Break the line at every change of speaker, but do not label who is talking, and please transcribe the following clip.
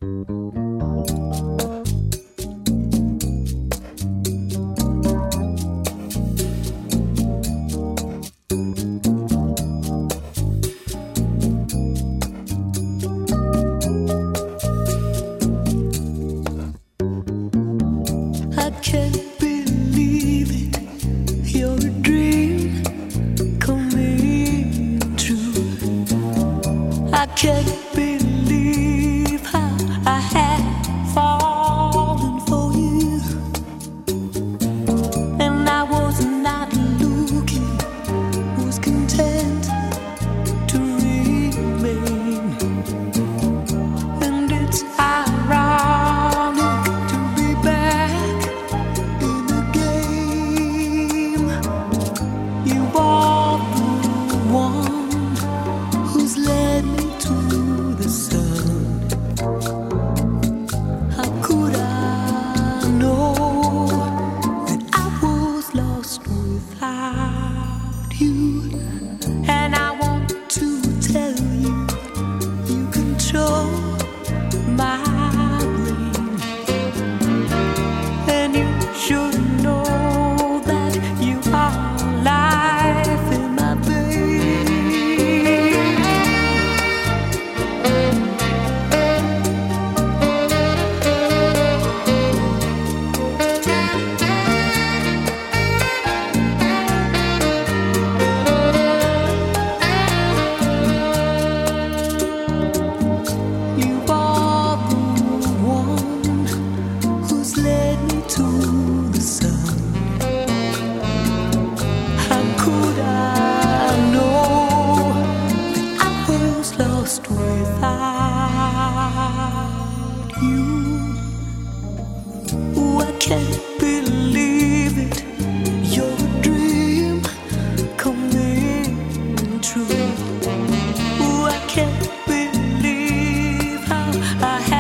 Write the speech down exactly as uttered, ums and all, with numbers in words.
I can't believe it, you're a dream coming true. I can't believe how I had fallen for you, and I was not looking, was content to remain. And it's ironic to be back in the game. You are the one who's led me to the sun. How could I know that I was lost without you? And I want to tell you, you control my brain, and you should know that you are life in my veins. You are the one who's led me to the sun. How could I know that I was lost without you? Oh, I can't believe it, you're a dream coming true. Oh, I can't believe how I